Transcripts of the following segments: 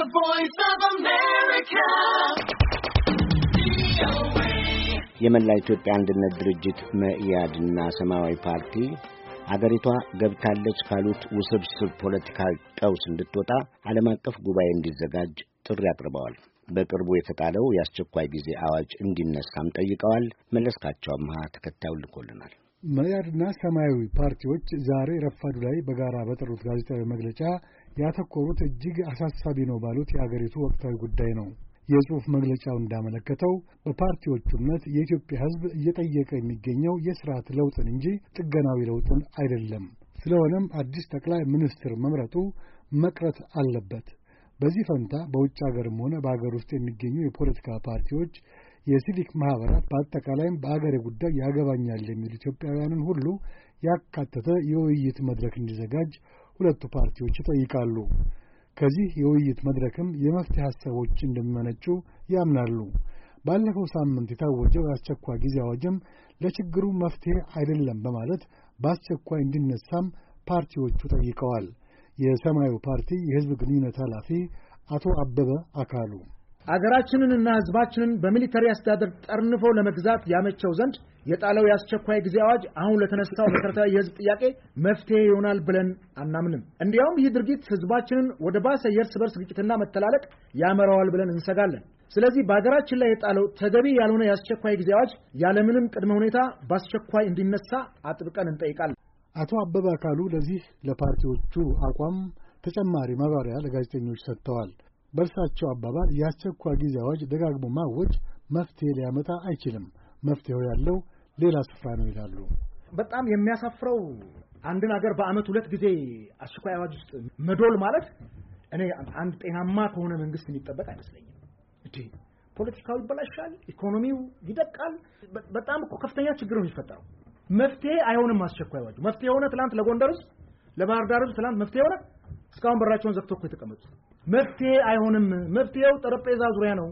The Voice of America. የመላ ኢትዮጵያ አንድነት ድርጅት መኢአድና ሰማያዊ ፓርቲ አገሪቷ ገብታለች ካሉት ውስብስብ ፖለቲካዊ ቀውስ እንድትወጣ ዓለም አቀፍ ጉባኤ እንዲዘጋጅ ጥሪ አቅርበዋል። በቅርቡ የተጣለው የአስቸኳይ ጊዜ አዋጅ እንዲነሳም ጠይቀዋል። መለስካቸው አምሃ ተከታዩን ልኮልናል። መኢአድና ሰማያዊ ፓርቲዎች ዛሬ ረፋዱ ላይ በጋራ በጠሩት ጋዜጣዊ መግለጫ ያተኮሩት እጅግ አሳሳቢ ነው ባሉት የአገሪቱ ወቅታዊ ጉዳይ ነው። የጽሑፍ መግለጫው እንዳመለከተው በፓርቲዎቹ እምነት የኢትዮጵያ ሕዝብ እየጠየቀ የሚገኘው የሥርዓት ለውጥን እንጂ ጥገናዊ ለውጥን አይደለም። ስለሆነም አዲስ ጠቅላይ ሚኒስትር መምረጡ መቅረት አለበት። በዚህ ፈንታ በውጭ ሀገርም ሆነ በአገር ውስጥ የሚገኙ የፖለቲካ ፓርቲዎች፣ የሲቪክ ማኅበራት፣ በአጠቃላይም በአገሬ ጉዳይ ያገባኛል የሚሉ ኢትዮጵያውያንን ሁሉ ያካተተ የውይይት መድረክ እንዲዘጋጅ ሁለቱ ፓርቲዎች ይጠይቃሉ። ከዚህ የውይይት መድረክም የመፍትሄ ሐሳቦች እንደሚመነጩ ያምናሉ። ባለፈው ሳምንት የታወጀው የአስቸኳይ ጊዜ አዋጅም ለችግሩ መፍትሄ አይደለም በማለት በአስቸኳይ እንዲነሳም ፓርቲዎቹ ጠይቀዋል። የሰማያዊ ፓርቲ የሕዝብ ግንኙነት ኃላፊ አቶ አበበ አካሉ አገራችንንና ሕዝባችንን በሚሊተሪ አስተዳደር ጠርንፎ ለመግዛት ያመቸው ዘንድ የጣለው የአስቸኳይ ጊዜ አዋጅ አሁን ለተነሳው መሰረታዊ የሕዝብ ጥያቄ መፍትሄ ይሆናል ብለን አናምንም። እንዲያውም ይህ ድርጊት ሕዝባችንን ወደ ባሰ የእርስ በርስ ግጭትና መተላለቅ ያመራዋል ብለን እንሰጋለን። ስለዚህ በአገራችን ላይ የጣለው ተገቢ ያልሆነ የአስቸኳይ ጊዜ አዋጅ ያለምንም ቅድመ ሁኔታ በአስቸኳይ እንዲነሳ አጥብቀን እንጠይቃለን። አቶ አበበ አካሉ ለዚህ ለፓርቲዎቹ አቋም ተጨማሪ ማብራሪያ ለጋዜጠኞች ሰጥተዋል። በእርሳቸው አባባል የአስቸኳይ ጊዜ አዋጅ ደጋግሞ ማወጅ መፍትሄ ሊያመጣ አይችልም፣ መፍትሄው ያለው ሌላ ስፍራ ነው ይላሉ። በጣም የሚያሳፍረው አንድን ሀገር በአመት 2 ጊዜ አስቸኳይ አዋጅ ውስጥ መዶል ማለት እኔ አንድ ጤናማ ከሆነ መንግስት የሚጠበቅ አይመስለኝም። ፖለቲካው ይበላሻል፣ ኢኮኖሚው ይደቃል። በጣም እኮ ከፍተኛ ችግር ነው የሚፈጠረው። መፍትሄ አይሆንም አስቸኳይ አዋጅ። መፍትሄ ሆነ ትላንት ለጎንደር ህዝብ፣ ለባህር ዳር ህዝብ ትላንት መፍትሄ ሆነ። እስካሁን በራቸውን ዘግተው እኮ የተቀመጡት መፍትሄ አይሆንም። መፍትሄው ጠረጴዛ ዙሪያ ነው።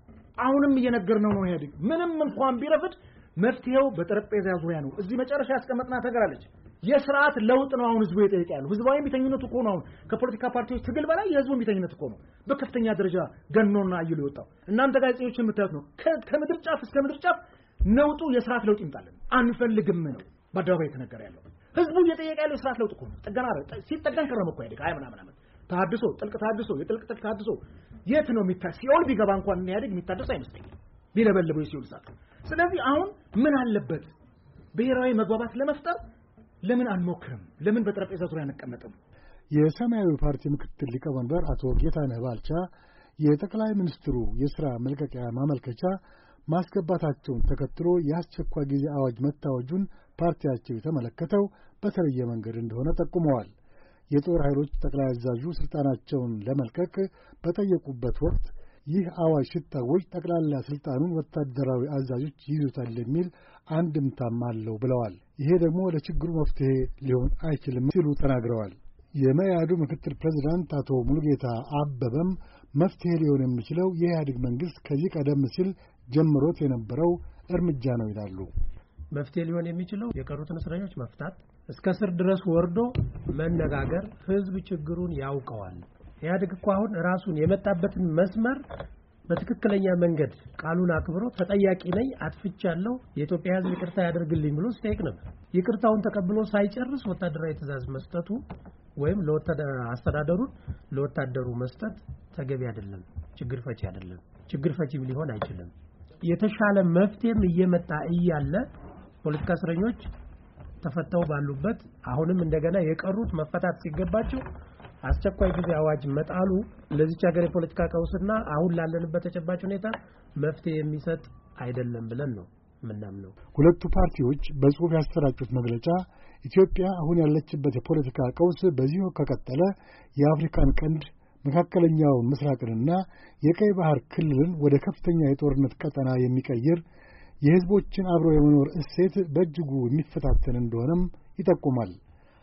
አሁንም እየነገርነው ነው። ኢህአዴግ ምንም እንኳን ቢረፍድ መፍትሄው በጠረጴዛ ዙሪያ ነው። እዚህ መጨረሻ ያስቀመጥናት ነገር አለች። የሥርዓት ለውጥ ነው አሁን ህዝቡ የጠየቀ ያለው። ህዝባዊ ቢተኝነት እኮ ነው አሁን ከፖለቲካ ፓርቲዎች ትግል በላይ የህዝቡ ቢተኝነት እኮ ነው በከፍተኛ ደረጃ ገኖና አይሎ የወጣው። እናንተ ጋዜጠኞች የምታዩት ነው። ከምድር ጫፍ እስከ ምድር ጫፍ ነውጡ የሥርዓት ለውጥ ይምጣልን አንፈልግም ነው በአደባባይ የተነገረ ያለው። ህዝቡ እየጠየቀ ያለው የሥርዓት ለውጥ እኮ ነው። ጥገና ሲጠገን ከረመ እኮ ኢህአዴግ ምናምን ተሐድሶ፣ ጥልቅ ተሐድሶ፣ የጥልቅ ተሐድሶ የት ነው ሲኦል ቢገባ እንኳን ኢህአዴግ የሚታደስ አይመስለኝም ቢለበልበው ሲኦል ሳት። ስለዚህ አሁን ምን አለበት ብሔራዊ መግባባት ለመፍጠር ለምን አንሞክርም? ለምን በጠረጴዛ ዙሪያ አንቀመጥም? የሰማያዊ ፓርቲ ምክትል ሊቀመንበር አቶ ጌታነህ ባልቻ የጠቅላይ ሚኒስትሩ የሥራ መልቀቂያ ማመልከቻ ማስገባታቸውን ተከትሎ የአስቸኳይ ጊዜ አዋጅ መታወጁን ፓርቲያቸው የተመለከተው በተለየ መንገድ እንደሆነ ጠቁመዋል። የጦር ኃይሎች ጠቅላይ አዛዡ ስልጣናቸውን ለመልቀቅ በጠየቁበት ወቅት ይህ አዋጅ ሲታወጅ ጠቅላላ ስልጣኑን ወታደራዊ አዛዦች ይይዙታል የሚል አንድምታም አለው ብለዋል። ይሄ ደግሞ ለችግሩ መፍትሄ ሊሆን አይችልም ሲሉ ተናግረዋል። የመኢአዱ ምክትል ፕሬዝዳንት አቶ ሙሉጌታ አበበም መፍትሄ ሊሆን የሚችለው የኢህአዴግ መንግስት ከዚህ ቀደም ሲል ጀምሮት የነበረው እርምጃ ነው ይላሉ። መፍትሄ ሊሆን የሚችለው የቀሩትን እስረኞች መፍታት፣ እስከ ስር ድረስ ወርዶ መነጋገር። ህዝብ ችግሩን ያውቀዋል። ኢህአዴግ እኮ አሁን ራሱን የመጣበትን መስመር በትክክለኛ መንገድ ቃሉን አክብሮ ተጠያቂ ነኝ አጥፍቻለሁ የኢትዮጵያ ህዝብ ይቅርታ ያደርግልኝ ብሎ ሲጠይቅ ነበር። ይቅርታውን ተቀብሎ ሳይጨርስ ወታደራዊ ትዕዛዝ መስጠቱ ወይም አስተዳደሩን ለወታደሩ መስጠት ተገቢ አይደለም፣ ችግር ፈቺ አይደለም፣ ችግር ፈቺም ሊሆን አይችልም። የተሻለ መፍትሄም እየመጣ እያለ ፖለቲካ እስረኞች ተፈተው ባሉበት አሁንም እንደገና የቀሩት መፈታት ሲገባቸው አስቸኳይ ጊዜ አዋጅ መጣሉ ለዚች ሀገር የፖለቲካ ቀውስና አሁን ላለንበት ተጨባጭ ሁኔታ መፍትሄ የሚሰጥ አይደለም ብለን ነው ምናምነው። ሁለቱ ፓርቲዎች በጽሑፍ ያሰራጩት መግለጫ ኢትዮጵያ አሁን ያለችበት የፖለቲካ ቀውስ በዚሁ ከቀጠለ የአፍሪካን ቀንድ፣ መካከለኛውን ምስራቅንና የቀይ ባህር ክልልን ወደ ከፍተኛ የጦርነት ቀጠና የሚቀይር የህዝቦችን አብሮ የመኖር እሴት በእጅጉ የሚፈታተን እንደሆነም ይጠቁማል።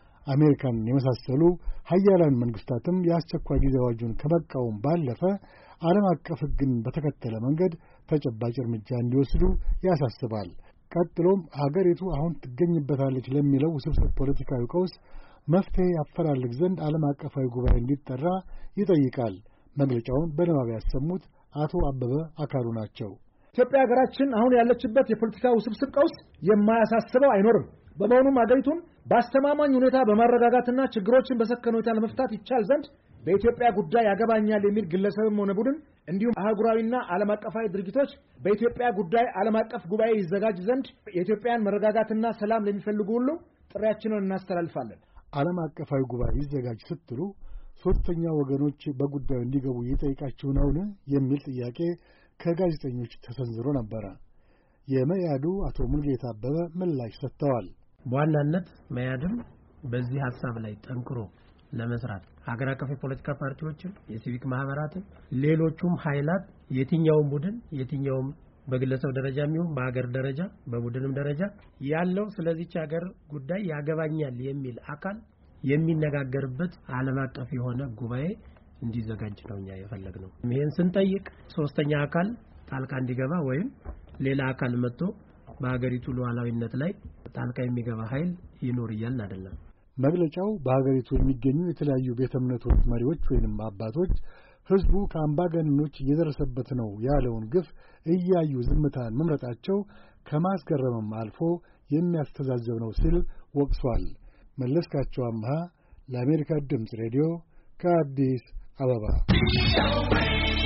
አሜሪካን የመሳሰሉ ሀያላን መንግስታትም የአስቸኳይ ጊዜ አዋጁን ከመቃወም ባለፈ ዓለም አቀፍ ሕግን በተከተለ መንገድ ተጨባጭ እርምጃ እንዲወስዱ ያሳስባል። ቀጥሎም ሀገሪቱ አሁን ትገኝበታለች ለሚለው ውስብስብ ፖለቲካዊ ቀውስ መፍትሄ ያፈላልግ ዘንድ ዓለም አቀፋዊ ጉባኤ እንዲጠራ ይጠይቃል። መግለጫውን በንባብ ያሰሙት አቶ አበበ አካሉ ናቸው። ኢትዮጵያ ሀገራችን አሁን ያለችበት የፖለቲካ ውስብስብ ቀውስ የማያሳስበው አይኖርም። በመሆኑም ሀገሪቱን በአስተማማኝ ሁኔታ በማረጋጋትና ችግሮችን በሰከነ ሁኔታ ለመፍታት ይቻል ዘንድ በኢትዮጵያ ጉዳይ ያገባኛል የሚል ግለሰብም ሆነ ቡድን እንዲሁም አህጉራዊና ዓለም አቀፋዊ ድርጅቶች በኢትዮጵያ ጉዳይ ዓለም አቀፍ ጉባኤ ይዘጋጅ ዘንድ የኢትዮጵያን መረጋጋትና ሰላም ለሚፈልጉ ሁሉ ጥሪያችንን እናስተላልፋለን። ዓለም አቀፋዊ ጉባኤ ይዘጋጅ ስትሉ ሶስተኛ ወገኖች በጉዳዩ እንዲገቡ ይጠይቃችሁ ነውን የሚል ጥያቄ ከጋዜጠኞች ተሰንዝሮ ነበር። የመያዱ አቶ ሙልጌታ አበበ ምላሽ ሰጥተዋል። በዋናነት መያድም በዚህ ሐሳብ ላይ ጠንክሮ ለመስራት ሀገር አቀፍ የፖለቲካ ፓርቲዎችም የሲቪክ ማህበራትም ሌሎቹም ኃይላት የትኛውም ቡድን የትኛውም በግለሰብ ደረጃ የሚሆን በሀገር ደረጃ በቡድንም ደረጃ ያለው ስለዚህ ሀገር ጉዳይ ያገባኛል የሚል አካል የሚነጋገርበት ዓለም አቀፍ የሆነ ጉባኤ እንዲዘጋጅ ነው እኛ የፈለግነው። ይሄን ስንጠይቅ ሶስተኛ አካል ጣልቃ እንዲገባ ወይም ሌላ አካል መጥቶ በሀገሪቱ ሉዓላዊነት ላይ ጣልቃ የሚገባ ኃይል ይኖር ይያልን አይደለም። መግለጫው በሀገሪቱ የሚገኙ የተለያዩ ቤተ እምነቶች መሪዎች ወይንም አባቶች ህዝቡ ከአምባገነኖች እየደረሰበት ነው ያለውን ግፍ እያዩ ዝምታን መምረጣቸው ከማስገረምም አልፎ የሚያስተዛዘብ ነው ሲል ወቅሷል። መለስካቸው አምሃ ለአሜሪካ ድምፅ ሬዲዮ ከአዲስ አበባ